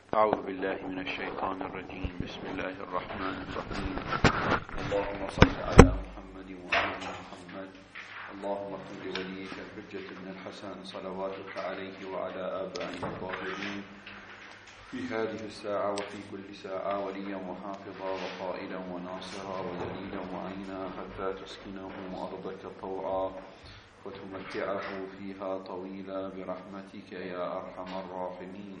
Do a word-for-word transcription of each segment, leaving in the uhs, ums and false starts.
أعوذ بالله من الشيطان الرجيم. بسم الله الرحمن الرحيم. اللهم صل على محمد وآل محمد. اللهم كن لوليك الحجة بن الحسن صلواتك عليه وعلى آبائه الطاهرين في هذه الساعة وفي كل ساعة وليا وحافظا وقائلا وناصرا ودليلا وعينا حتى تسكنه أرضك طوعا وتمتعه فيها طويلا برحمتك يا أرحم الراحمين.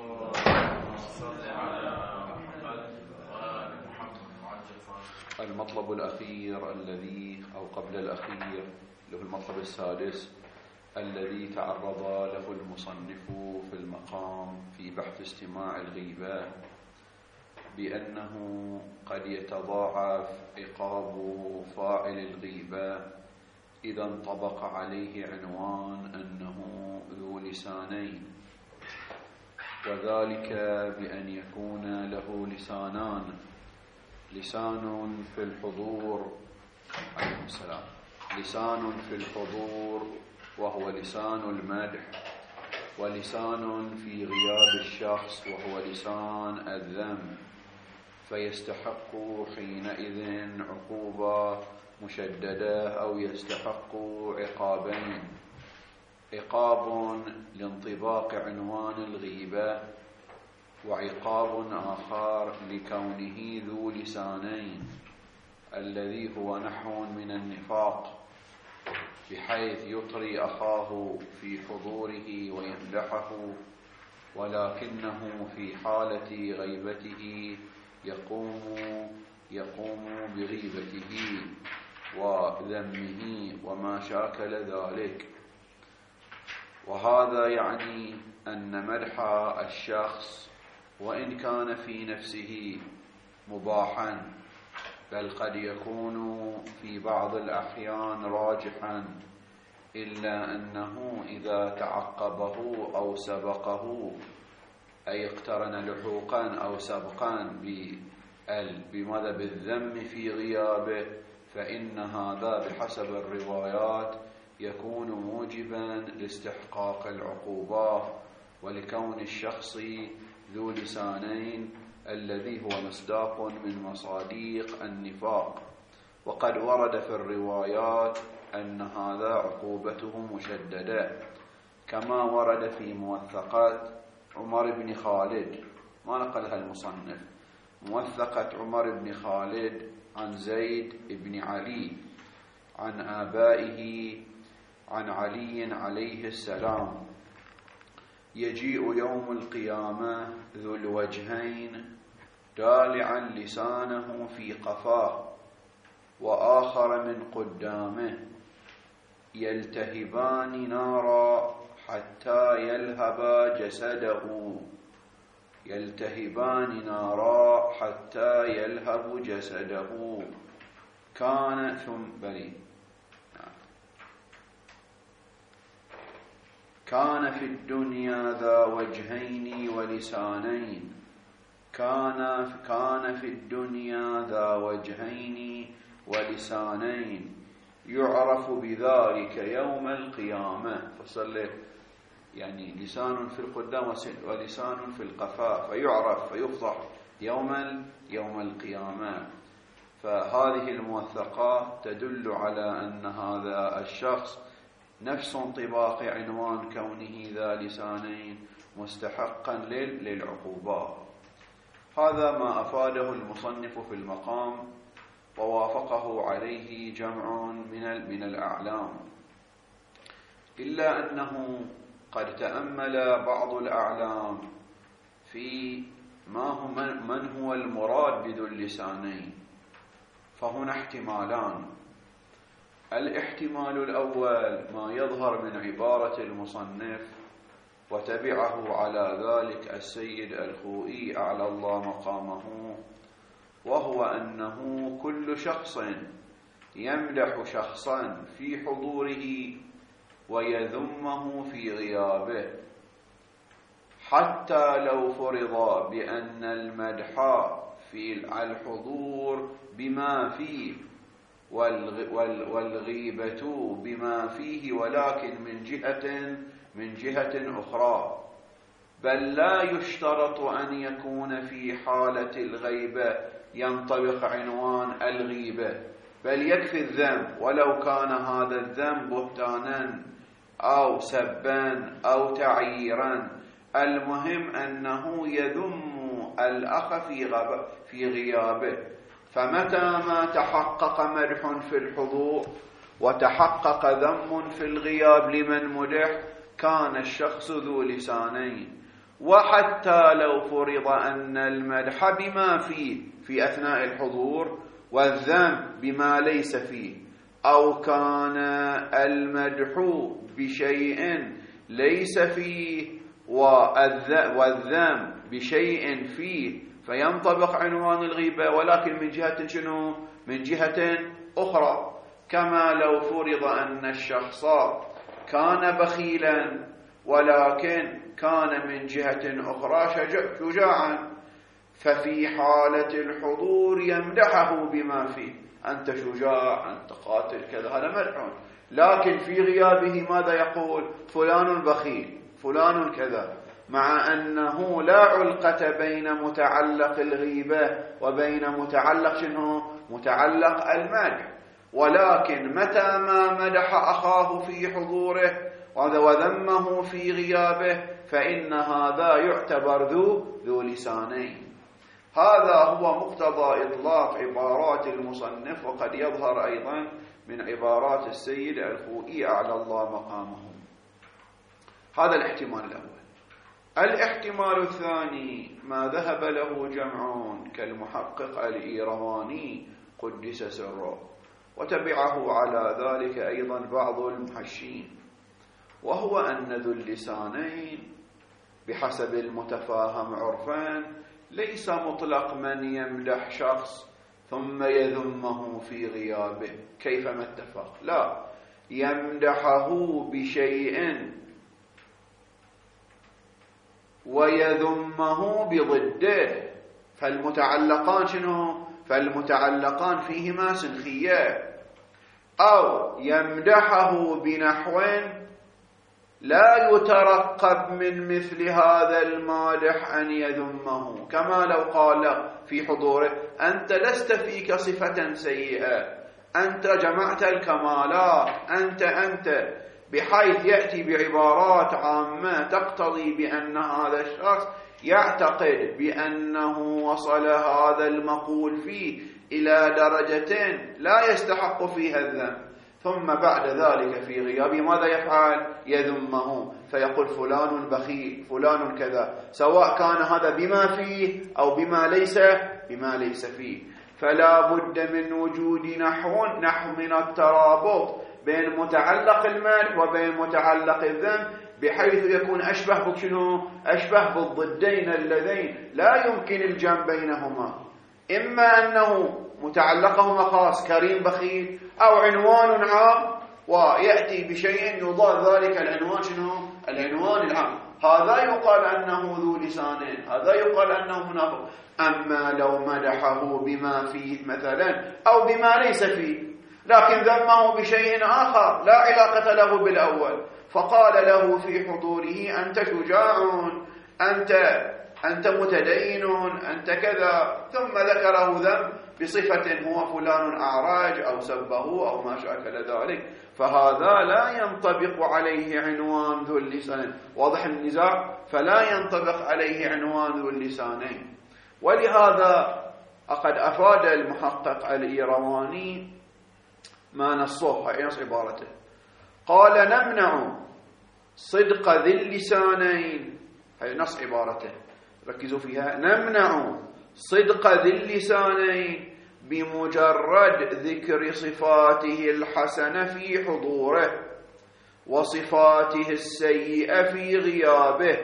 المطلب الأخير الذي أو قبل الأخير له المطلب السادس الذي تعرض له المصنف في المقام في بحث استماع الغيبة بأنه قد يتضاعف عقاب فاعل الغيبة إذا انطبق عليه عنوان أنه ذو لسانين، وذلك بأن يكون له لسانان، لسان في الحضور عليه السلام، لسان في الحضور وهو لسان المدح، ولسان في غياب الشخص وهو لسان الذم، فيستحق حينئذ عقوبة مشددة أو يستحق عقابين: عقاب لانطباق عنوان الغيبة، وعقاب آخر لكونه ذو لسانين الذي هو نحو من النفاق، بحيث يطري أخاه في حضوره ويمدحه ولكنه في حالة غيبته يقوم يقوم بغيبته وذمه وما شاكل ذلك. وهذا يعني أن مدح الشخص وإن كان في نفسه مباحا بل قد يكون في بعض الأحيان راجحا، إلا أنه إذا تعقبه أو سبقه أي اقترن لحوقا أو سبقا بماذا بالذم في غيابه، فإن هذا بحسب الروايات يكون موجبا لاستحقاق العقوبة ولكون الشخص ذو لسانين الذي هو مصداق من مصاديق النفاق. وقد ورد في الروايات أن هذا عقوبته مشددة، كما ورد في موثقات عمر بن خالد، ما نقلها المصنف، موثقة عمر بن خالد عن زيد بن علي عن آبائه عن علي عليه السلام: يجيء يوم القيامة ذو الوجهين دالعا لسانه في قفاه وآخر من قدامه، يلتهبان نارا حتى يلهب جسده يلتهبان نارا حتى يلهب جسده كان ثم بلي كان في الدنيا ذا وجهين ولسانين كان كان في الدنيا ذا وجهين ولسانين يعرف بذلك يوم القيامة. فصل يعني لسان في القدام ولسان في القفاء، فيعرف فيفضح يوم يوم القيامة. فهذه الموثقات تدل على أن هذا الشخص نفس انطباق عنوان كونه ذا لسانين مستحقا للعقوبة. هذا ما أفاده المصنف في المقام ووافقه عليه جمع من من الأعلام، إلا أنه قد تأمل بعض الأعلام في ما هو من هو المراد بذو اللسانين، فهنا احتمالان: الاحتمال الأول ما يظهر من عبارة المصنف وتبعه على ذلك السيد الخوئي أعلى الله مقامه، وهو أنه كل شخص يمدح شخصا في حضوره ويذمه في غيابه، حتى لو فرض بأن المدح في الحضور بما فيه والغيبة بما فيه، ولكن من جهة من جهة أخرى، بل لا يشترط أن يكون في حالة الغيبة ينطبق عنوان الغيبة، بل يكفي الذنب ولو كان هذا الذنب بهتانا أو سبا أو تعييرا، المهم أنه يذم الأخ في, غب في غيابه. فمتى ما تحقق مدح في الحضور وتحقق ذم في الغياب لمن مدح كان الشخص ذو لسانين. وحتى لو فرض أن المدح بما فيه في أثناء الحضور والذم بما ليس فيه، أو كان المدح بشيء ليس فيه والذم بشيء فيه، فينطبق عنوان الغيبة، ولكن من جهة شنو؟ من جهة أخرى. كما لو فرض أن الشخص كان بخيلا ولكن كان من جهة أخرى شجاعا، ففي حالة الحضور يمدحه بما فيه، أنت شجاع، أنت قاتل، كذا، هذا مدح. لكن في غيابه ماذا يقول؟ فلان بخيل، فلان كذا، مع أنه لا علقة بين متعلق الغيبة وبين متعلق شنو؟ متعلق المدح. ولكن متى ما مدح أخاه في حضوره وذمه في غيابه فإن هذا يعتبر ذو ذو لسانين. هذا هو مقتضى إطلاق عبارات المصنف، وقد يظهر أيضا من عبارات السيد الخوئي أعلى الله مقامه. هذا الاحتمال الأول. الاحتمال الثاني ما ذهب له جمعون كالمحقق الإيرواني قدس سره، وتبعه على ذلك أيضا بعض المحشين، وهو أن ذو اللسانين بحسب المتفاهم عرفان ليس مطلق من يمدح شخص ثم يذمه في غيابه كيفما اتفق، لا، يمدحه بشيء ويذمه بضده. فالمتعلقان شنو؟ فالمتعلقان فيهما سنخية. أو يمدحه بنحو لا يترقب من مثل هذا المادح أن يذمه، كما لو قال في حضوره أنت لست فيك صفة سيئة، أنت جمعت الكمالات، أنت أنت بحيث يأتي بعبارات عامة تقتضي بأن هذا الشخص يعتقد بأنه وصل هذا المقول فيه إلى درجة لا يستحق فيها الذم، ثم بعد ذلك في غيابه ماذا يفعل؟ يذمه، فيقول فلان بخيل، فلان كذا، سواء كان هذا بما فيه أو بما ليس بما ليس فيه. فلا بد من وجود نحو نحو من الترابط بين متعلق المدح وبين متعلق الذم، بحيث يكون أشبه بشنو؟ أشبه بالضدين اللذين لا يمكن الجمع بينهما، إما أنه متعلقهما خاص كريم بخيل، أو عنوان عام ويأتي بشيء يضاد ذلك العنوان شنو؟ العنوان العام. هذا يقال أنه ذو لسانين، هذا يقال أنه منافق. أما لو مدحه بما فيه مثلا أو بما ليس فيه، لكن ذمه بشيء آخر لا علاقة له بالأول، فقال له في حضوره أنت شجاع، أنت أنت متدين، أنت كذا، ثم ذكره ذم بصفة هو فلان أعراج أو سبه أو ما شاكل ذلك، فهذا لا ينطبق عليه عنوان ذو اللسانين. واضح النزاع؟ فلا ينطبق عليه عنوان ذو اللسانين. ولهذا قد أفاد المحقق الإيرواني ما نصه، هي نص عبارته، قال نمنع صدق ذي اللسانين، هي نص عبارته ركزوا فيها، نمنع صدق ذي اللسانين بمجرد ذكر صفاته الحسنة في حضوره وصفاته السيئة في غيابه.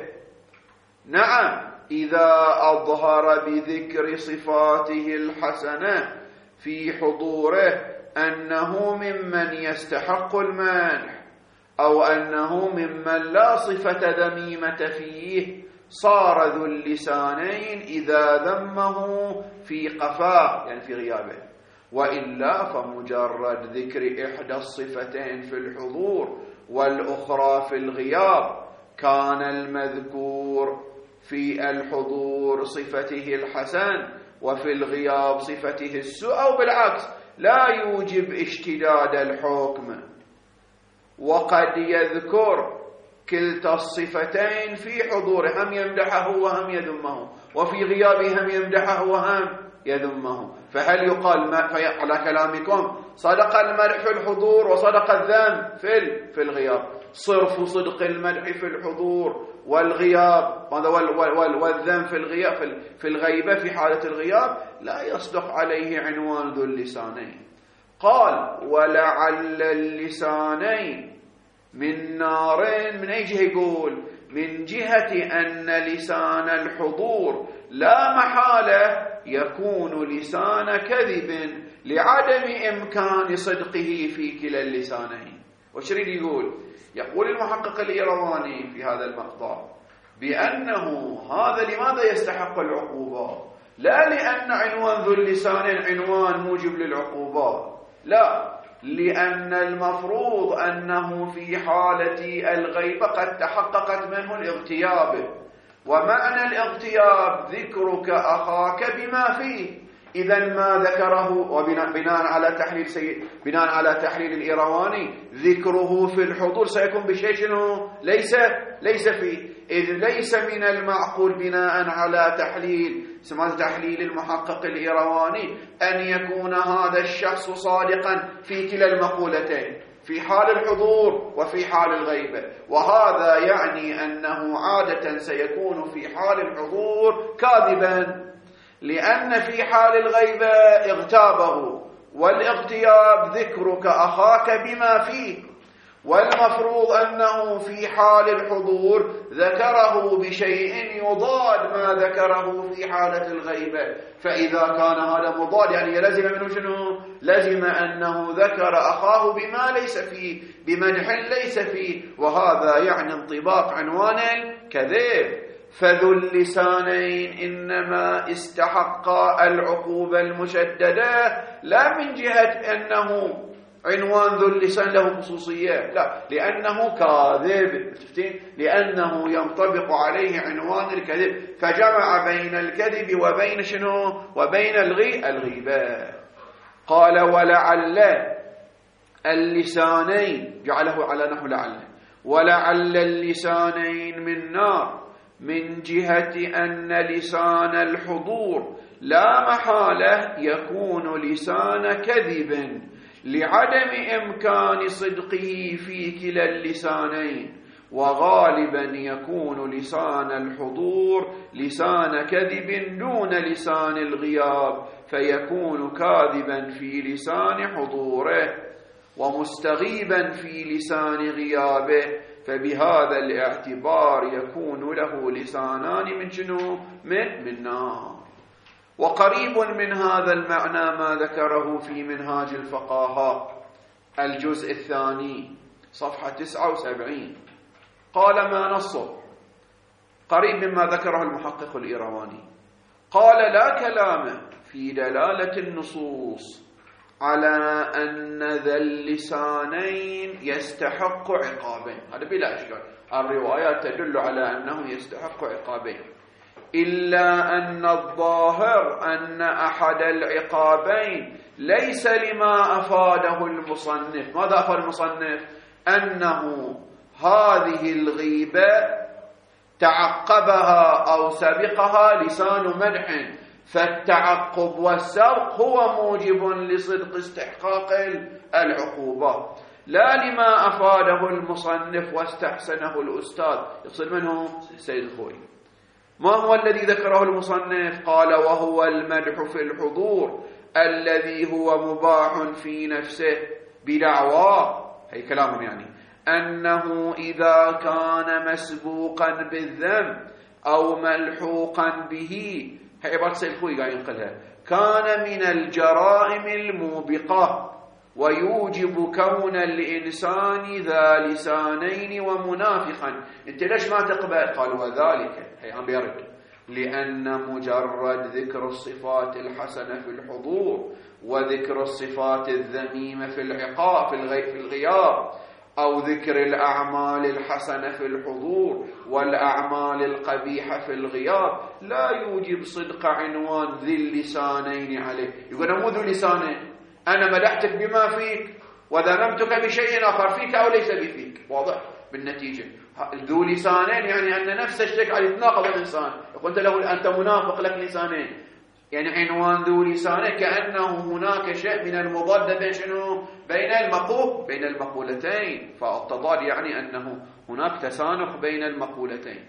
نعم، إذا أظهر بذكر صفاته الحسنة في حضوره أنه ممن يستحق المنح أو أنه ممن لا صفة ذميمة فيه، صار ذو اللسانين إذا ذمه في قفاه يعني في غيابه. وإلا فمجرد ذكر إحدى الصفتين في الحضور والأخرى في الغياب كان المذكور في الحضور صفته الحسن وفي الغياب صفته السوء، أو بالعكس لا يوجب اشتداد الحكم، وقد يذكر كلتا الصفتين في حضوره، هم يمدحه وهم يذمه، وفي غيابه هم يمدحه وهم يذمه. فهل يقال ما على كلامكم صدق المدح في الحضور وصدق الذم في في الغياب؟ صرف صدق المدح في الحضور والغياب والذم في الغياب في الغيبة في حالة الغياب لا يصدق عليه عنوان ذو اللسانين. قال ولعل اللسانين من نارين. من أي جهة يقول؟ من جهة أن لسان الحضور لا محالة يكون لسان كذب لعدم إمكان صدقه في كلا اللسانين. وش يريد يقول؟ يقول المحقق الإيرواني في هذا المقطع بأنه هذا لماذا يستحق العقوبة؟ لا لأن عنوان ذو اللسانين عنوان موجب للعقوبة، لا، لأن المفروض أنه في حالة الغيبة قد تحققت منه الاغتياب، ومعنى الاغتياب ذكرك أخاك بما فيه. إذا ما ذكره وبناء على تحليل سيد بناء على تحليل الإيرواني ذكره في الحضور سيكون بشيء شنو ليس ليس فيه، إذ ليس من المعقول بناء على تحليل سمعت تحليل المحقق الإيرواني أن يكون هذا الشخص صادقا في كلا المقولتين، في حال الحضور وفي حال الغيبة. وهذا يعني أنه عادة سيكون في حال الحضور كاذبا، لأن في حال الغيبة اغتابه، والاغتياب ذكرك أخاك بما فيه، والمفروض أنه في حال الحضور ذكره بشيء يضاد ما ذكره في حالة الغيبة. فإذا كان هذا مضاد يعني يلزم منه شنو؟ لزم أنه ذكر أخاه بما ليس فيه، بمدح ليس فيه، وهذا يعني انطباق عنوان الكذب. فذو اللسانين إنما استحق العقوبة المشددة لا من جهة أنه عنوان ذو اللسان له خصوصية، لا، لأنه كاذب، لأنه ينطبق عليه عنوان الكذب، فجمع بين الكذب وبين شنو؟ وبين الغي الغيبة. قال ولعل اللسانين، جعله على نحو لعل، ولعل اللسانين من نار من جهة أن لسان الحضور لا محالة يكون لسان كذب لعدم إمكان صدقه في كلا اللسانين، وغالبا يكون لسان الحضور لسان كذب دون لسان الغياب، فيكون كاذبا في لسان حضوره ومستغيبا في لسان غيابه، فبهذا الاعتبار يكون له لسانان من شنو؟ من من نار. وقريب من هذا المعنى ما ذكره في منهاج الفقهاء الجزء الثاني صفحة تسعة وسبعين. قال ما نصه قريب مما ذكره المحقق الإيرواني. قال لا كلام في دلالة النصوص على أن ذا اللسانين يستحق عقابين، هذا بلا إشكال، الروايات تدل على أنه يستحق عقابين، إلا أن الظاهر أن أحد العقابين ليس لما أفاده المصنف. ماذا أفاد المصنف؟ أنه هذه الغيبة تعقبها أو سبقها لسان مدح، فالتعقب والسبق هو موجب لصدق استحقاق العقوبة، لا لما أفاده المصنف واستحسنه الأستاذ. يقصد منه السيد الخوئي. ما هو الذي ذكره المصنف؟ قال وهو المدح في الحضور الذي هو مباح في نفسه بدعواه، هي كلامهم يعني، أنه إذا كان مسبوقا بالذنب أو ملحوقا به، هي عبارة السيد الخوئي قاعد ينقلها، كان من الجرائم الموبقة ويوجب كون الإنسان ذا لسانين ومنافقا. انت ليش ما تقبل؟ قال وذلك، هي عم بيرد، لأن مجرد ذكر الصفات الحسنة في الحضور وذكر الصفات الذميمة في العقاب في الغياب أو ذكر الأعمال الحسنة في الحضور والأعمال القبيحة في الغياب لا يوجب صدق عنوان ذي اللسانين عليه. يقول مو ذو لسانين، أنا مدحتك بما فيك وذممتك بشيء آخر فيك أو ليس بفيك. واضح بالنتيجة. ذو لسانين يعني أن نفس الشيء على يتناقض الإنسان. قلت له أنت منافق لك لسانين، يعني عنوان ذو لسانين كأنه هناك شيء من المضاد بين شنو؟ بين المقول بين المقولتين. فالتضاد يعني أنه هناك تسانح بين المقولتين.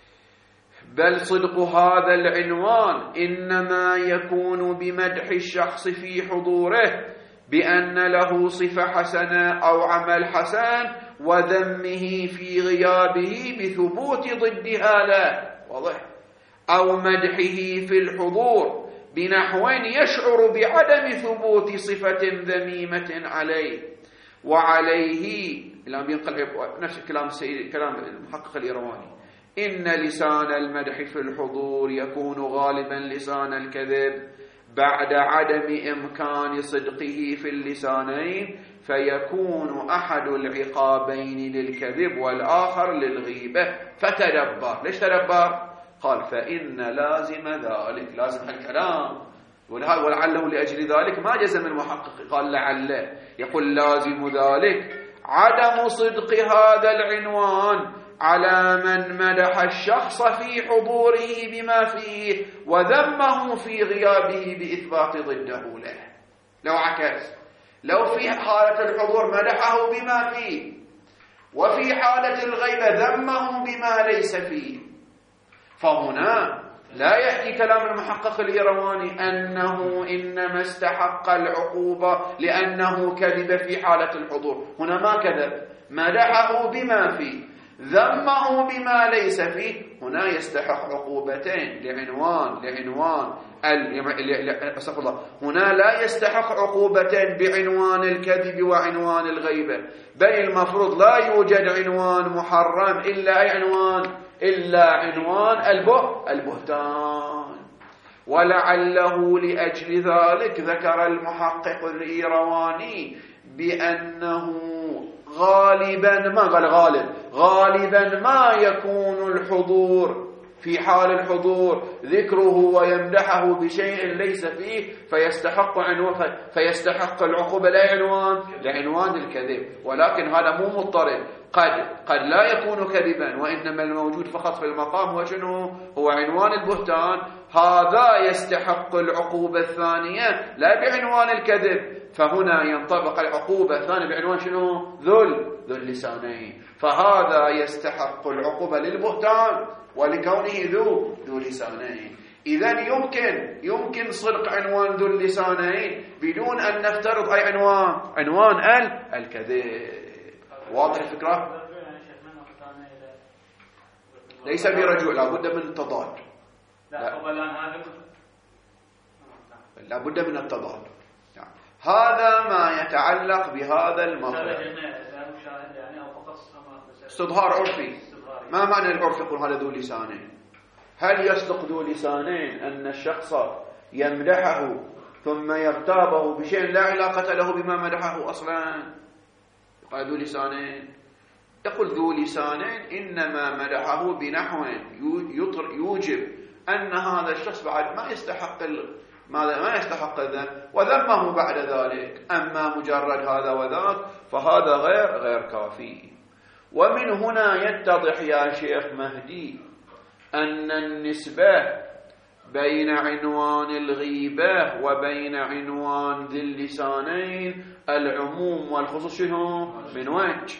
بل صدق هذا العنوان إنما يكون بمدح الشخص في حضوره بأن له صفة حسنة أو عمل حسن، وذمه في غيابه بثبوت ضدها له. واضح؟ أو مدحه في الحضور بنحو يشعر بعدم ثبوت صفة ذميمة عليه. وعليه لم ينقل نفس كلام السيد كلام المحقق الإيرواني: إن لسان المدح في الحضور يكون غالبا لسان الكذب بعد عدم إمكان صدقه في اللسانين، فيكون أحد العقابين للكذب والآخر للغيبة. فتدبر. ليش تدبر؟ قال فإن لازم ذلك، لازم هالكلام، ولعله لأجل ذلك ما جزم المحقق، قال لعله، يقول لازم ذلك عدم صدق هذا العنوان على من مدح الشخص في حضوره بما فيه وذمه في غيابه بإثبات ضده له. لو عكس، لو في حالة الحضور مدحه بما فيه وفي حالة الغيبة ذمه بما ليس فيه، فهنا لا يحكي كلام المحقق الإيرواني أنه إنما استحق العقوبة لأنه كذب في حالة الحضور. هنا ما كذب، مدحه بما فيه، ذمه بما ليس فيه. هنا يستحق عقوبتين لعنوان لعنوان استغفر الله هنا لا يستحق عقوبتين بعنوان الكذب وعنوان الغيبة، بل المفروض لا يوجد عنوان محرم إلا أي عنوان إلا عنوان البه البهتان. ولعله لأجل ذلك ذكر المحقق الإيرواني بأنه غالبا ما قال غالب غالبا ما يكون الحضور في حال الحضور ذكره ويمدحه بشيء ليس فيه فيستحق عنوان فيستحق العقوبة لا عنوان لعنوان الكذب. ولكن هذا مو مضطرد، قد قد لا يكون كذبا، وإنما الموجود فقط في المقام هو شنو؟ هو عنوان البهتان. هذا يستحق العقوبة الثانية لا بعنوان الكذب، فهنا ينطبق العقوبة الثانية بعنوان شنو؟ ذل ذو اللسانين. فهذا يستحق العقوبة للبهتان ولكونه ذو ذو لسانين. إذن يمكن يمكن صدق عنوان ذو اللسانين بدون أن نفترض أي عنوان عنوان ال الكذب. واضح الفكرة؟ ليس برجوع، لابد من التضاد. لا لابد من التضاد. هذا ما يتعلق بهذا الموضوع. استظهار عرفي. ما معنى العرف يقول هذا ذو لسانين؟ هل يصدق ذو لسانين أن الشخص يمدحه ثم يغتابه بشيء لا علاقة له بما مدحه أصلا؟ قال ذو لسانين. يقول ذو لسانين إنما مدحه بنحو يوجب أن هذا الشخص بعد ما يستحق ماذا ما يستحق الذنب وذمه بعد ذلك. أما مجرد هذا وذاك فهذا غير غير كافي. ومن هنا يتضح يا شيخ مهدي أن النسبة بين عنوان الغيبة وبين عنوان ذي اللسانين العموم والخصوص شنو؟ من وجه.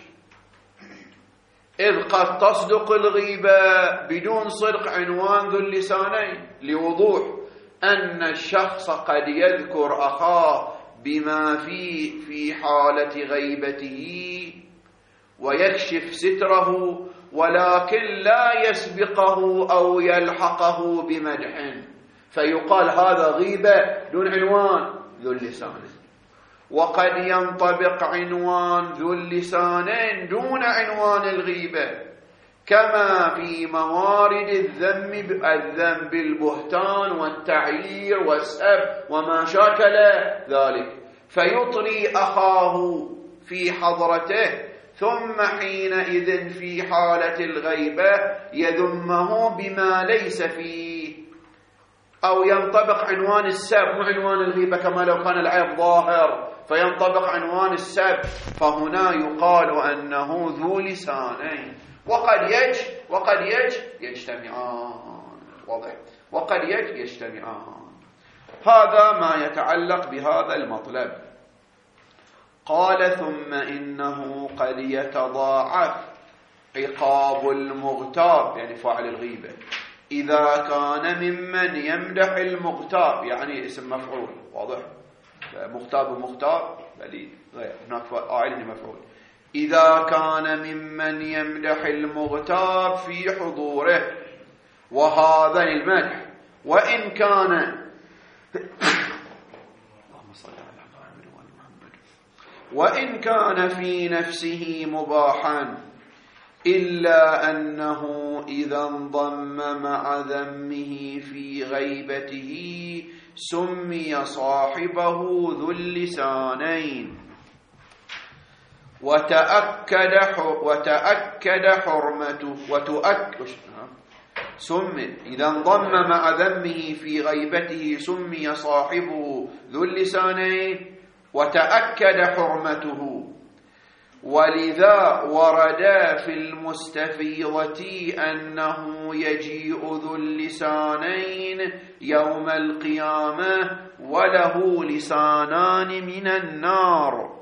إذ قد تصدق الغيبة بدون صدق عنوان ذو اللسانين لوضوح أن الشخص قد يذكر أخاه بما فيه في حالة غيبته ويكشف ستره، ولكن لا يسبقه أو يلحقه بمدح، فيقال هذا غيبة دون عنوان ذو اللسانين. وقد ينطبق عنوان ذو اللسانين دون عنوان الغيبة، كما في موارد الذم الذم بالبهتان والتعيير والسب وما شاكل ذلك، فيطري أخاه في حضرته ثم حينئذ في حالة الغيبة يذمه بما ليس فيه، أو ينطبق عنوان السب مو عنوان الغيبة كما لو كان العيب ظاهر فينطبق عنوان السب، فهنا يقال أنه ذو لسانين. وقد يج وقد يج يجتمعان، واضح، وقد يج يجتمعان. هذا ما يتعلق بهذا المطلب. قال ثم إنه قد يتضاعف عقاب المغتاب، يعني فاعل الغيبة، إذا كان ممن يمدح المغتاب، يعني اسم مفعول، واضح، مغتاب ومغتاب بل غير، هناك فاعل مفعول، إذا كان ممن يمدح المغتاب في حضوره، وهذا المدح وإن كان اللهم صل على محمد وآل محمد وإن كان في نفسه مباحا، إلا أنه إذا انضم مع ذمه في غيبته سمي صاحبه ذو اللسانين، وتأكد وتأكد حرمته وتؤكد سمي إذا انضم مع ذمه في غيبته سمي صاحبه ذو اللسانين وتأكد حرمته. ولذا ورد في المستفيضة أنه يجيء ذو اللسانين يوم القيامة وله لسانان من النار.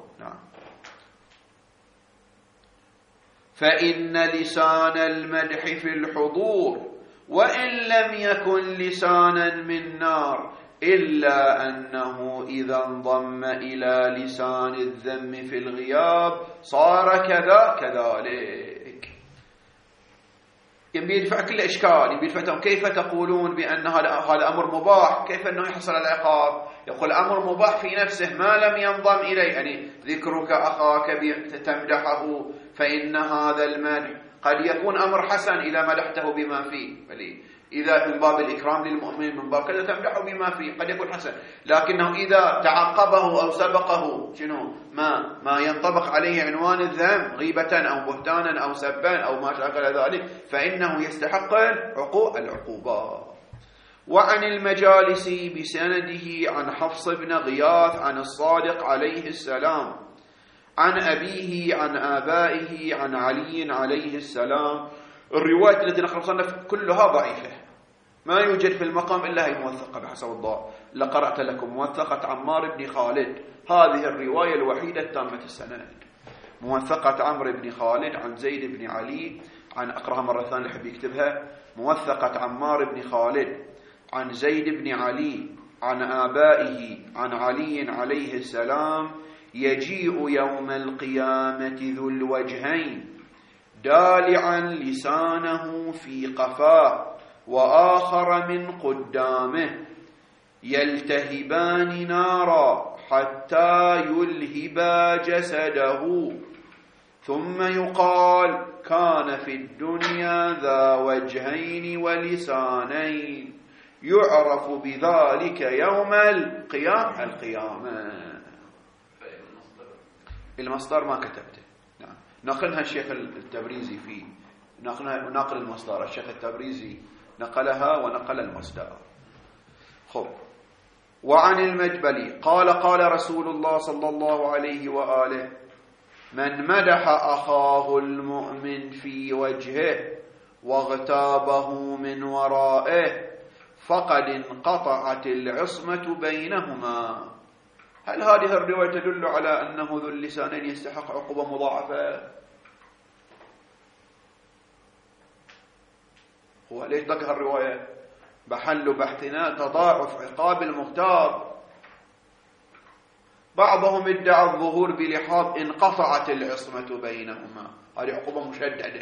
فإن لسان المدح في الحضور وإن لم يكن لسانا من نار، إلا أنه إذا انضم إلى لسان الذم في الغياب صار كذا كذلك. يبي يدفع كل إشكال، يبي يدفع كيف تقولون بأن هذا أمر مباح، كيف أنه يحصل العقاب؟ يقول أمر مباح في نفسه ما لم ينضم إليه، يعني ذكرك أخاك تمدحه فإن هذا المدح قد يكون أمر حسن إذا مدحته بما فيه، إذا من باب الإكرام للمؤمن من باب كذا تمدحه بما فيه قد يكون حسن، لكنه إذا تعقبه أو سبقه شنو ما ما ينطبق عليه عنوان الذم غيبة أو بهتانا أو سبا أو ما شاكل ذلك فإنه يستحق العقوبة. وعن المجالس بسنده عن حفص بن غياث عن الصادق عليه السلام عن أبيه عن آبائه عن علي عليه السلام. الرواية التي نقرأ صنف كلها ضعيفة، ما يوجد في المقام إلا هي موثقة بحسب الضوء. لقرأت لكم موثقة عمار بن خالد، هذه الرواية الوحيدة تامة السند. موثقة عمرو بن خالد عن زيد بن علي عن أقرأها مرة ثانية اللي يحب يكتبها، موثقة عمار بن خالد عن زيد بن علي عن آبائه عن علي عليه السلام يجيء يوم القيامة ذو الوجهين دالعا لسانه في قفاه وآخر من قدامه يلتهبان نارا حتى يلهبا جسده، ثم يقال كان في الدنيا ذا وجهين ولسانين يعرف بذلك يوم القيامة. القيامة المصدر ما كتبته، نقلها الشيخ التبريزي فيه، نقلها نقل المصدر الشيخ التبريزي نقلها ونقل المصدر. خب. وعن المجبلي قال قال رسول الله صلى الله عليه وآله من مدح أخاه المؤمن في وجهه واغتابه من ورائه فقد انقطعت العصمة بينهما. هل هذه الرواية تدل على أنه ذو اللسانين يستحق عقوبة مضاعفة؟ هو ليش ذكر الرواية؟ بحل بحثنا تضاعف عقاب المغتاب. بعضهم ادعى الظهور بلحاظ انقطعت العصمة بينهما، هذه عقوبة مشددة.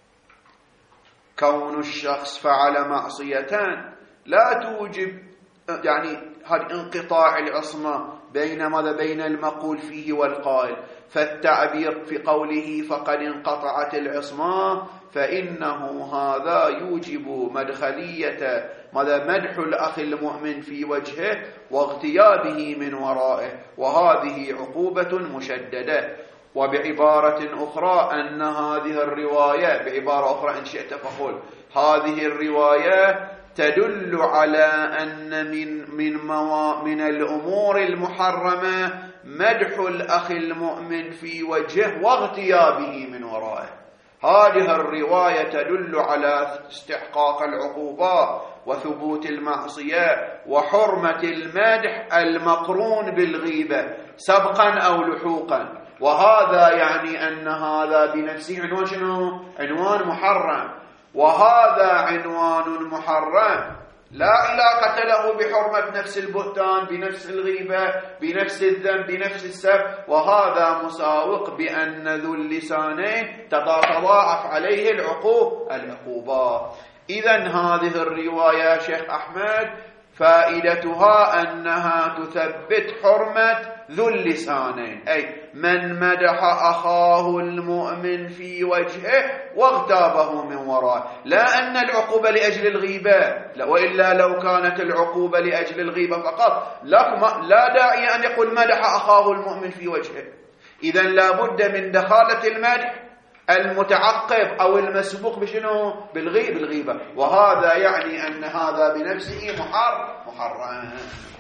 كون الشخص فعل معصية لا توجب يعني هذا انقطاع العصمة بين ماذا بين المقول فيه والقائل، فالتعبير في قوله فقد انقطعت العصمة فإنه هذا يوجب مدخلية ماذا مدح الأخ المؤمن في وجهه واغتيابه من ورائه، وهذه عقوبة مشددة. وبعبارة أخرى أن هذه الرواية، بعبارة أخرى إن شئت فقل هذه الرواية تدل على أن من من موا من الأمور المحرمة مدح الأخ المؤمن في وجهه واغتيابه من ورائه. هذه الرواية تدل على استحقاق العقوبة وثبوت المعصية وحرمة المدح المقرون بالغيبة سبقا أو لحوقا، وهذا يعني أن هذا بنفسه عنوان شنو؟ عنوان محرم، وهذا عنوان محرم لا علاقة له بحرمة نفس البهتان، بنفس الغيبة، بنفس الذنب، بنفس السب، وهذا مساوق بأن ذو اللسانين تتضاعف عليه العقوب العقوبات. إذن هذه الرواية شيخ أحمد فائدتها أنها تثبت حرمة ذو اللسانين، أي من مدح أخاه المؤمن في وجهه واغتابه من ورائه، لا أن العقوبة لأجل الغيبة، وإلا لو كانت العقوبة لأجل الغيبة فقط لا داعي أن يقول مدح أخاه المؤمن في وجهه. إذن لا بد من دخالة المدح المتعقب أو المسبوق بشنو؟ بالغيب بالغيبة، وهذا يعني أن هذا بنفسه محر محرم.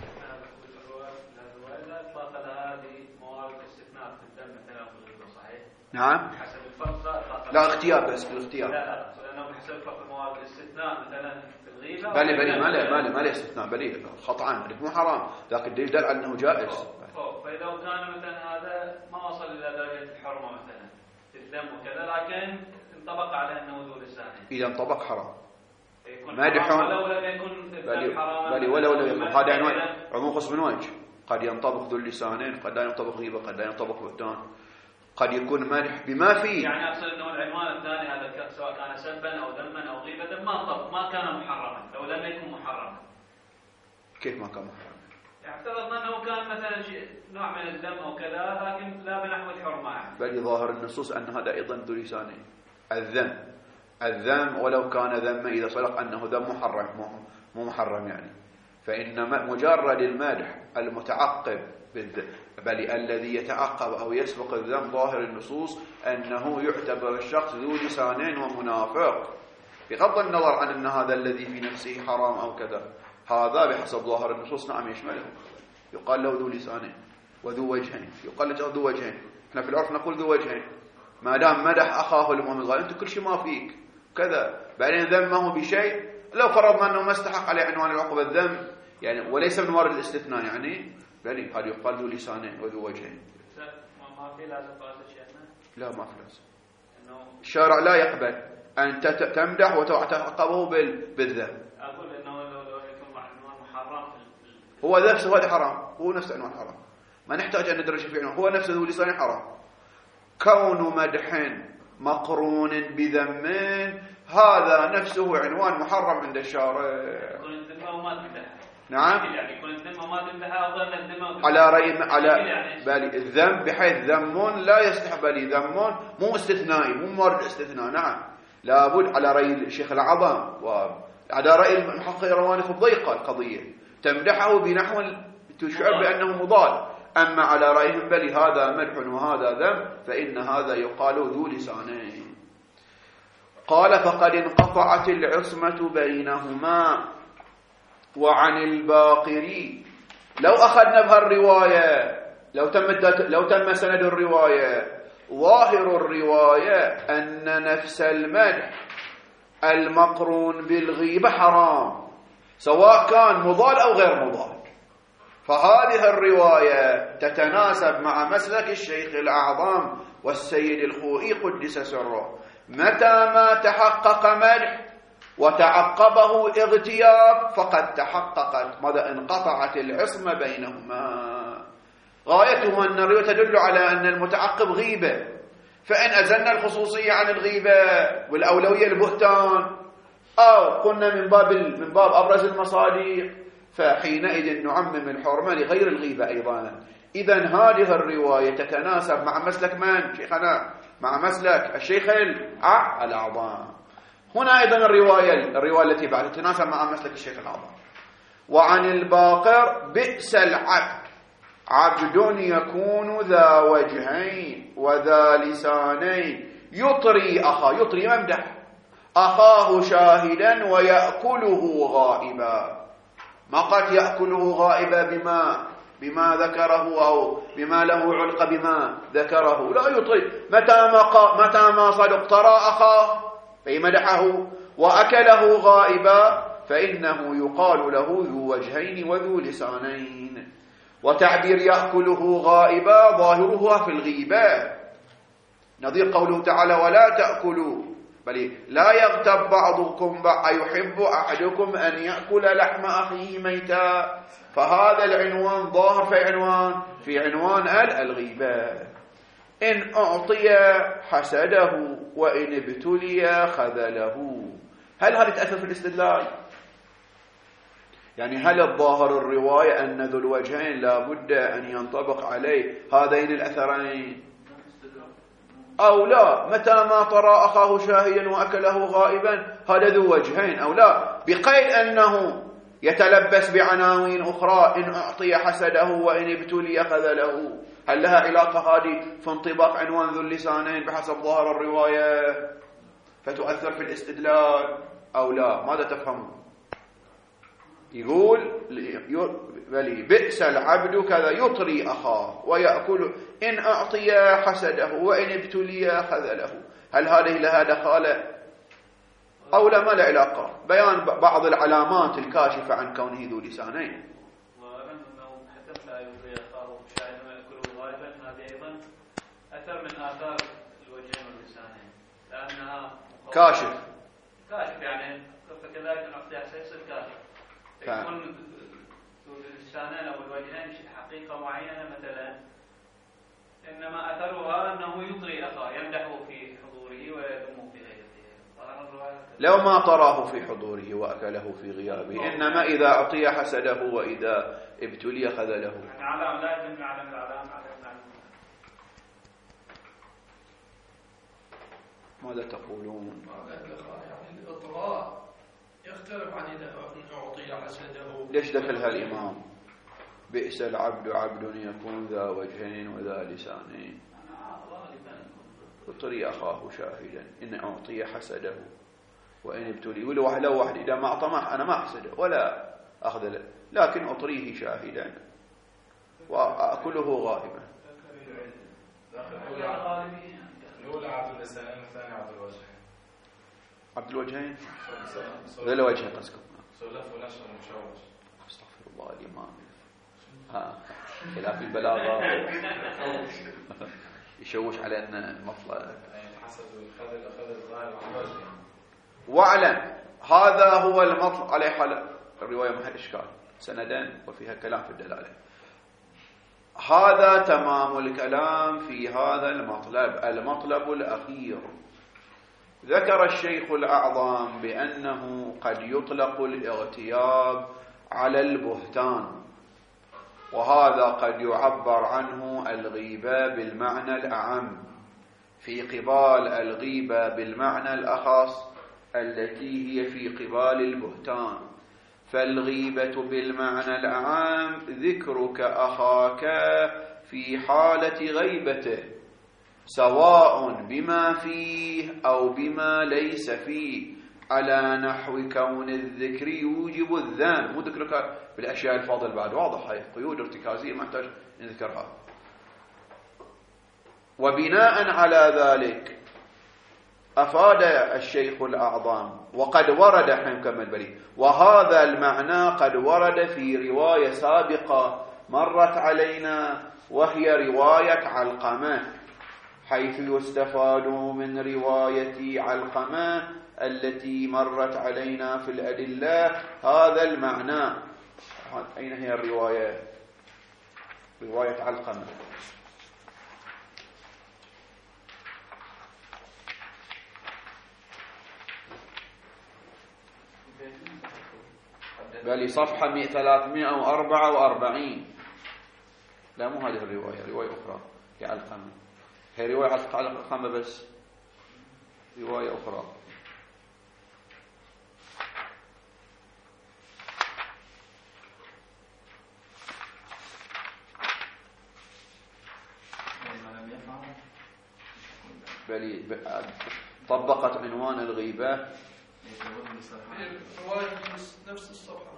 نعم. لا اختيار بس بالاختيار. لا لأنه بحسب فقط موارد الاستثناء مثلا في الغيبة. بلي بلي ما له ما له ما له استثناء بلي خطأ مو حرام، لكن يدل على أنه جائز. فإذا كان مثلا هذا ما وصل إلى درجة الحرمة مثلا الذم وكذا، لكن انطبق على أنه ذو لسانين. إذا انطبق حرام. مادح ولو لم يكن بلي بلي ولو لم يكن هذا عنوان عموم قسم من وجه، قد ينطبق ذو اللسانين، قد لا ينطبق غيبة، قد لا ينطبق بهتان، قد يكون مادح بما فيه. يعني أقصد أنه العنوان الثاني هذا سواء كان سبا أو ذما أو غيبة ما انطبق، ما كان محرما لو لم يكن محرما. كيف ما كان محرما؟ يعني افترضنا أنه كان مثلا شيء نوع من الذم أو كذا، لكن لا بنحو الحرمة يعني. بل ظاهر النصوص أن هذا أيضا ذو لسانين. الذم الذم ولو كان ذم إذا صدق أنه ذم محرم مو محرم يعني، فإن مجرد المدح المتعقب بل الذي يتعقب أو يسبق الذم ظاهر النصوص أنه يعتبر الشخص ذو لسانين ومنافق، بغض النظر عن أن هذا الذي في نفسه حرام أو كذا، هذا بحسب ظاهر النصوص نعم يشمله، يقال له ذو لسانين وذو وجهين، يقال له ذو وجهين. احنا في العرف نقول ذو وجهين، ما دام مدح أخاه المؤمن قال أنت كل شيء ما فيك كذا، بعدين ذمه بشيء لو فرضنا أنه ما استحق عليه عنوان العقوبة الذم يعني، وليس من وارد الاستثناء يعني، بل هذا يقال ذو لسانين وذو وجهين. ما في لازم فاسد شيخنا؟ لا ما في لازم. الشارع لا يقبل أن تمدح وتعقبه بالذم. أقول إنه لو يكون عنوان محرم هو نفسه هذا حرام، هو نفسه عنوان حرام، ما نحتاج أن ندرج في عنوان، هو نفسه ذو لسان حرام. كون مدح مقرون بذم هذا نفسه عنوان محرم عند الشارع. يكون الذمة وما تمدح. نعم. يعني يكون الذمة وما تمدح أفضل الذمة. على رأي على بالي الذم بحيث ذم لا يستحب لي ذم مو استثنائي مو مورد استثناء، نعم لابد على رأي الشيخ العظام وعلى رأي المحقق رواني في الضيقة القضية تمدحه بنحو تشعر بأنه مضاد، أما على رأيهم بل هذا مدح وهذا ذم فإن هذا يقال ذو لسانين. قال فقد انقطعت العصمة بينهما. وعن الباقري لو أخذنا بها الرواية لو تم لو تم سند الرواية ظاهر الرواية أن نفس المدح المقرون بالغيبة حرام سواء كان مضاد أو غير مضاد، فهذه الرواية تتناسب مع مسلك الشيخ الأعظم والسيد الخوئي قدس سره، متى ما تحقق مدح وتعقبه اغتياب فقد تحققت ماذا انقطعت العصمة بينهما. غايته أن الرواية تدل على أن المتعقب غيبة، فإن أزلنا الخصوصية عن الغيبة والأولوية البهتان أو قلنا من باب من باب أبرز المصادق فحينئذ نعمم الحرمة لغير الغيبة أيضا. إذن هذه الرواية تتناسب مع مسلك من شيخنا؟ مع مسلك الشيخ الأعظم. هنا أيضا الرواية الرواية التي بعد تتناسب مع مسلك الشيخ الأعظم. وعن الباقر بئس العبد عبد يكون ذا وجهين وذا لسانين يطري أخاه، يطري يمدح أخاه شاهدا ويأكله غائبا. ما قد يأكله غائبا بما بما ذكره أو بما له علق بما ذكره، لا يطري. متى ما قا متى ما صدق ترى أخاه فمدحه وأكله غائبا فإنه يقال له ذو وجهين وذو لسانين. وتعبير يأكله غائبا ظاهرها في الغيبة، نظير قوله تعالى ولا تأكلوا، بل لا يغتب بعضكم بعض أيحب أحدكم أن يأكل لحم أخيه ميتا، فهذا العنوان ظاهر في عنوان في عنوان الغيبة. إن أعطي حسده وإن ابتلي خذله. هل هذا تأثر في الاستدلال؟ يعني هل الظاهر الرواية أن ذو الوجهين لا بد أن ينطبق عليه هذين الأثرين أو لا؟ متى ما ترى أخاه شاهيا وأكله غائبا هذا ذو وجهين أو لا، بقيد أنه يتلبس بعناوين أخرى إن أعطي حسده وإن ابتلي خذله. هل لها علاقة هذه في انطباق عنوان ذو اللسانين بحسب ظاهر الرواية فتؤثر في الاستدلال أو لا؟ ماذا تفهمون؟ يقول بلي بئس العبد كذا يطري أخاه ويأكل إن أعطي حسده وإن ابتلي خذله. هل هذه لها دخالة أو لا؟ ما له علاقة. بيان بعض العلامات الكاشفة عن كونه ذو لسانين. وأنه حتى لا يطري أخاه شاهدا ويأكله غالبا، هذه أيضا أثر من آثار الوجهين واللسانين لأنها كاشف كاشف يعني فكذلك أن أعطي حسده يصير كاشف. يكون اللسانين أو الوجهين حقيقة معينة مثلا، إنما أثرها أنه يطري أخاه يمدحه في حضوره ويذمه في غيره. لو ما طراه في حضوره وأكله في غيابه، إنما إذا أعطي حسده وإذا ابتلي خذله. يعني علام لا يدل على العلام على ماذا تقولون؟ يعني الإطراء يختلف عن إذا أعطي حسده. ليش دخلها الإمام بئس العبد عبد يكون ذا وجهين وذا لسانين يطري أخاه شاهدا إن أعطي حسده وإن ابتلي. ولو واحد لو واحد إذا ما أعطى أنا ما أحسده ولا أخذ له، لكن أطريه شاهدا وأكله غائبا. الأولى عبد اللسانين والثاني عبد الوجهين. عبد الوجهين ذا الوجه قصكم سلف ونشر مشوش. استغفر الله الإمام. ها خلاف البلاغة يشوش على أن المطلب حسب الخذ الأخذ الظاهر عن وجهه. واعلم هذا هو المطلب عليه حال الرواية محل إشكال سندان وفيها كلام في الدلالة. هذا تمام الكلام في هذا المطلب. المطلب الأخير ذكر الشيخ الأعظم بأنه قد يطلق الاغتياب على البهتان، وهذا قد يعبر عنه الغيبة بالمعنى الأعم في قبال الغيبة بالمعنى الأخص التي هي في قبال البهتان. فالغيبة بالمعنى الأعام ذكرك أخاك في حالة غيبته سواء بما فيه أو بما ليس فيه، على نحو كون الذكر يوجب الذم. مو ذكرك بالأشياء الفاضل بعد واضح، هاي قيود ارتكازية ما يحتاج نذكرها. وبناء على ذلك أفاد الشيخ الأعظم وقد ورد حكم البري، وهذا المعنى قد ورد في رواية سابقة مرت علينا وهي رواية علقمة، حيث يستفاد من رواية علقمة التي مرت علينا في الأدلة هذا المعنى. أين هي الرواية؟ رواية علقمة. بل صفحة ثلاثمائة وأربعة وأربعين. لا مو هذه الرواية، رواية أخرى في علقمة. هي رواية علقمة بس رواية أخرى. بل طبقت عنوان الغيبة رواية نفس الصفحة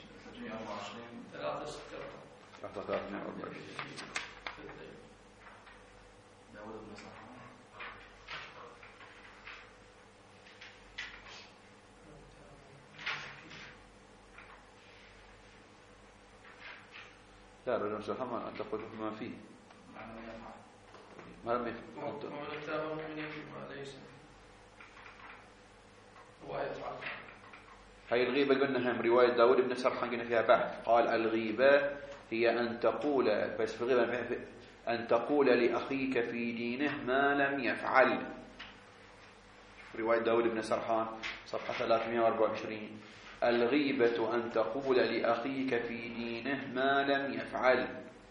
ثلاثة ستة داود بن صفحة لا رجل سلحة أن تقول ما فيه ما لم يفعل ومن اتهم مؤمنين بما ليس رواية عنه. هاي الغيبة قلنا هم رواية داود بن سرحان قلنا فيها بحث. قال الغيبة هي أن تقول، بس في الغيبة أن تقول لأخيك في دينه ما لم يفعل. رواية داود بن سرحان صفحة ثلاثمائة وأربعة وعشرين. الغيبة أن تقول لأخيك في دينه ما لم يفعل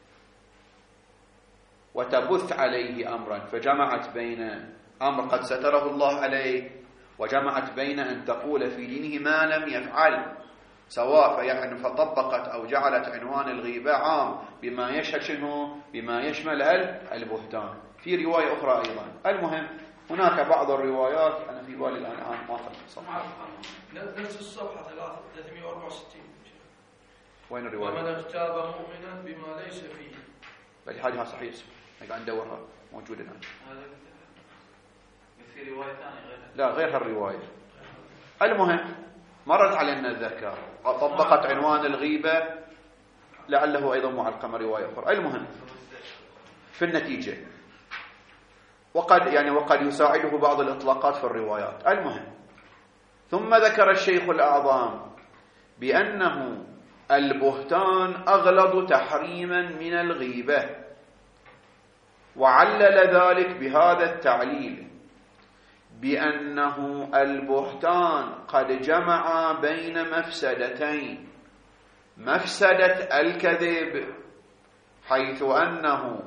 وتبث عليه أمرا، فجمعت بين أمر قد ستره الله عليه وجمعت بين أن تقول في دينه ما لم يفعل، سواء فيعني فطبقت أو جعلت عنوان الغيبة عام بما يشهد شنو بما يشمل البهتان. في رواية أخرى أيضا. المهم هناك بعض الروايات أنا في بالي الآن عام ما أخذ الصفحة نفس الصفحة ثلاثمائة وأربعة وستين. وين الرواية؟ ومن اغتاب مؤمنا بما ليس فيه. بل هذه صحيح قاعد ندورها موجودة الآن. في رواية ثانية غير لا غير هالرواية. المهم مرت علينا الذكر طبقت عنوان الغيبة لعله أيضا معلقمة رواية أخرى. المهم في النتيجة وقد يعني وقد يساعده بعض الإطلاقات في الروايات. المهم ثم ذكر الشيخ الأعظم بأنه البهتان أغلظ تحريما من الغيبة، وعلل ذلك بهذا التعليل بأنه البهتان قد جمع بين مفسدتين: مفسدة الكذب حيث أنه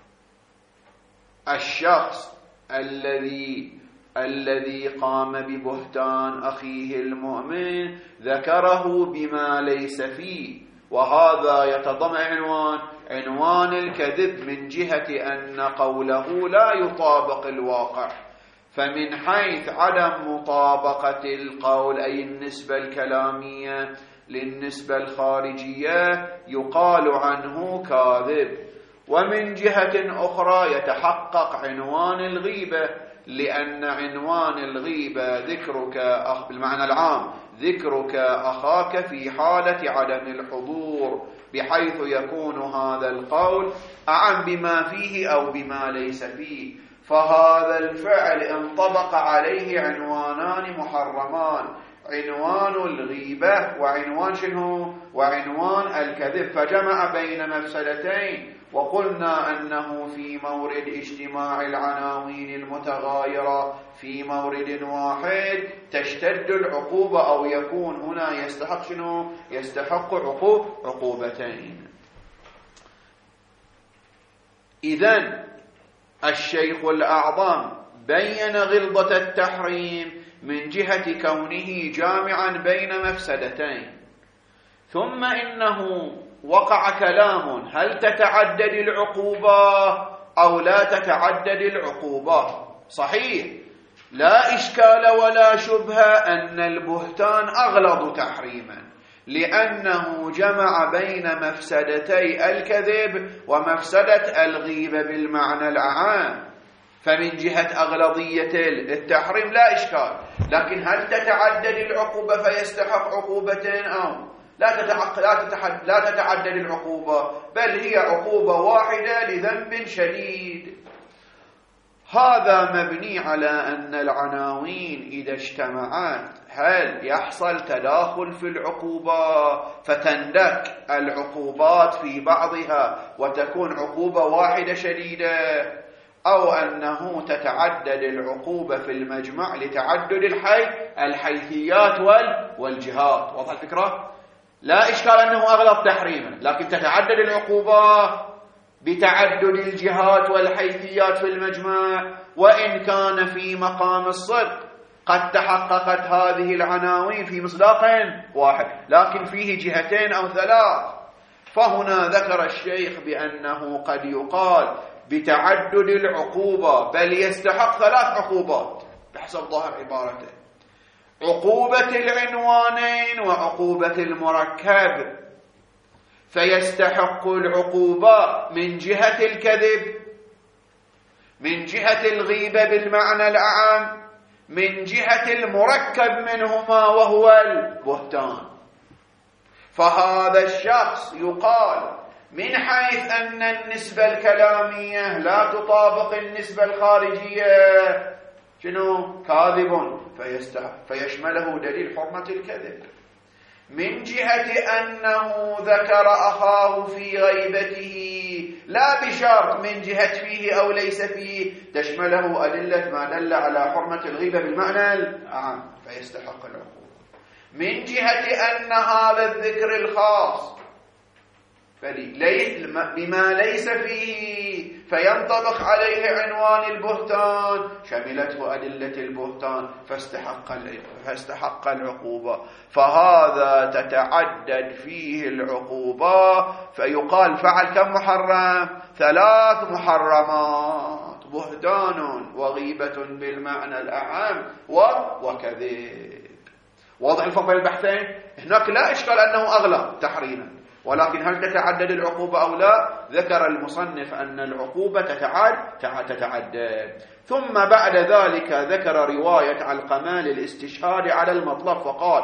الشخص الذي الذي قام ببهتان أخيه المؤمن ذكره بما ليس فيه، وهذا يتضمن عنوان عنوان الكذب من جهة أن قوله لا يطابق الواقع. فمن حيث عدم مطابقة القول أي النسبة الكلامية للنسبة الخارجية يقال عنه كاذب. ومن جهة أخرى يتحقق عنوان الغيبة، لأن عنوان الغيبة ذكرك أخ بالمعنى العام ذكرك أخاك في حالة عدم الحضور، بحيث يكون هذا القول أعم بما فيه أو بما ليس فيه. فهذا الفعل انطبق عليه عنوانان محرمان: عنوان الغيبة وعنوان شنو؟ وعنوان الكذب، فجمع بين مفسدتين. وقلنا أنه في مورد اجتماع العناوين المتغايرة في مورد واحد تشتد العقوبة أو يكون هنا يستحق شنو؟ يستحق عقوب عقوبتين. إذن الشيخ الأعظم بين غلظة التحريم من جهة كونه جامعا بين مفسدتين، ثم إنه وقع كلام هل تتعدد العقوبة أو لا تتعدد العقوبة. صحيح لا إشكال ولا شبهة أن البهتان أغلظ تحريما، لأنه جمع بين مفسدتي الكذب ومفسدة الغيبة بالمعنى العام. فمن جهة أغلظية التحريم لا إشكال، لكن هل تتعدد العقوبة فيستحق عقوبتين أو لا تتعدد لا تتعدد العقوبة، بل هي عقوبة واحدة لذنب شديد. هذا مبني على أن العناوين إذا اجتمعت هل يحصل تداخل في العقوبة فتندك العقوبات في بعضها وتكون عقوبة واحدة شديدة، أو أنه تتعدد العقوبة في المجمع لتعدد الحي الحيثيات والجهات. واضح الفكرة؟ لا إشكال أنه أغلظ تحريما، لكن تتعدد العقوبة بتعدد الجهات والحيثيات في المجمع. وإن كان في مقام الصدق قد تحققت هذه العناوين في مصداق واحد، لكن فيه جهتين أو ثلاث. فهنا ذكر الشيخ بأنه قد يقال بتعدد العقوبة، بل يستحق ثلاث عقوبات بحسب ظاهر عبارته: عقوبة العنوانين وعقوبة المركب. فيستحق العقوبة من جهة الكذب، من جهة الغيبة بالمعنى الأعم، من جهة المركب منهما وهو البهتان. فهذا الشخص يقال من حيث أن النسبة الكلامية لا تطابق النسبة الخارجية شنو؟ كاذب، فيشمله دليل حرمة الكذب. من جهة أنه ذكر أخاه في غيبته لا بشرط من جهة فيه أو ليس فيه، تشمله أدلة ما دل على حرمة الغيبة بالمعنى العام فيستحق العقوبة. من جهة أن هذا الذكر الخاص بما ليس فيه فينطبق عليه عنوان البهتان، شملته أدلة البهتان فاستحق فاستحق العقوبة. فهذا تتعدد فيه العقوبة، فيقال فعل كم محرم؟ ثلاث محرمات: بهتان وغيبة بالمعنى الأعم وكذب. واضح الفرق بين البحثين؟ هناك لا إشكال أنه أغلى تحريما، ولكن هل تتعدد العقوبة أو لا؟ ذكر المصنف أن العقوبة تتعد تتعدد. ثم بعد ذلك ذكر رواية علقمة للاستشهاد على المطلب فقال: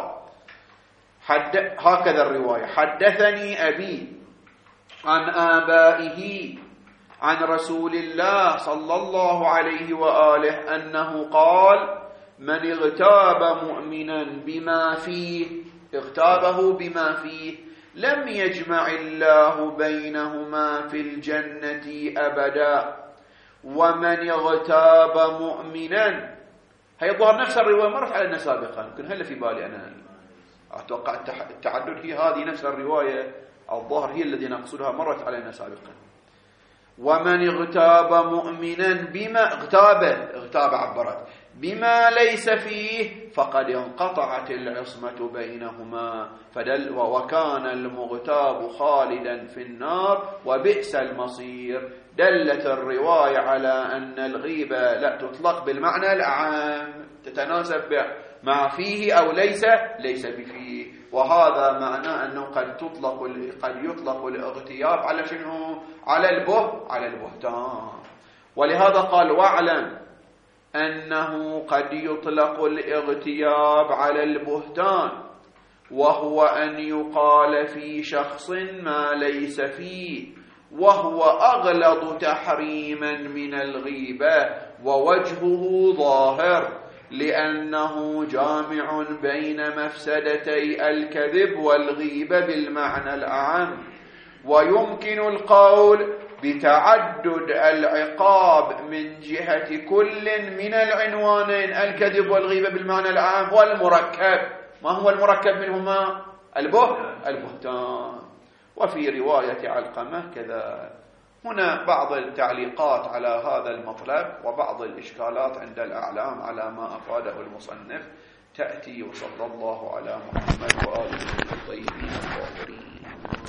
حد هكذا الرواية: حدثني أبي عن آبائه عن رسول الله صلى الله عليه وآله أنه قال: من اغتاب مؤمنا بما فيه اغتابه بما فيه لم يجمع الله بينهما في الجنة أبدا. ومن اغتاب مؤمنا، هي ظهر نفس الرواية مرت علينا سابقا، يمكن هل في بالي أنا أتوقع التعدد هي هذه نفس الرواية الظاهر هي الذي نقصدها مرت علينا سابقا. ومن اغتاب مؤمنا بما اغتابه اغتاب عبرت بما ليس فيه فقد انقطعت العصمة بينهما فدل وكان المغتاب خالدا في النار وبئس المصير. دلت الرواية على أن الغيبة لا تطلق بالمعنى الأعام، تتناسب مع فيه أو ليس ليس بفيه، وهذا معناه أنه قد تطلق قد يطلق الاغتياب على شنو؟ على البه على البهتان. ولهذا قال: واعلم أنه قد يطلق الاغتياب على البهتان، وهو أن يقال في شخص ما ليس فيه، وهو أغلظ تحريما من الغيبة، ووجهه ظاهر لأنه جامع بين مفسدتي الكذب والغيبة بالمعنى الأعم. ويمكن القول بتعدد العقاب من جهة كل من العنوانين الكذب والغيبة بالمعنى العام والمركب. ما هو المركب منهما؟ البه البهتان. وفي رواية علقمة كذا. هنا بعض التعليقات على هذا المطلب وبعض الإشكالات عند الأعلام على ما أفاده المصنف تأتي. وصلى الله على محمد وآله الطيبين الطاهرين.